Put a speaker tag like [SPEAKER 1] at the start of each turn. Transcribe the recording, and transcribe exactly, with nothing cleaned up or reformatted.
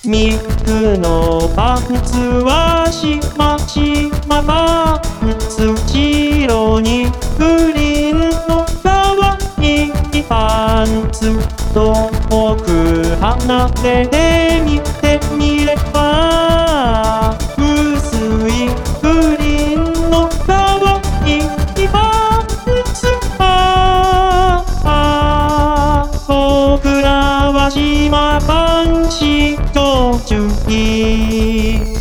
[SPEAKER 1] ミクのパンツはしましまパンツ白にグリーンのかわいいパンツ遠く離れて見てみれば薄いグリーンのかわいいパンツは僕らは島パンチ長寿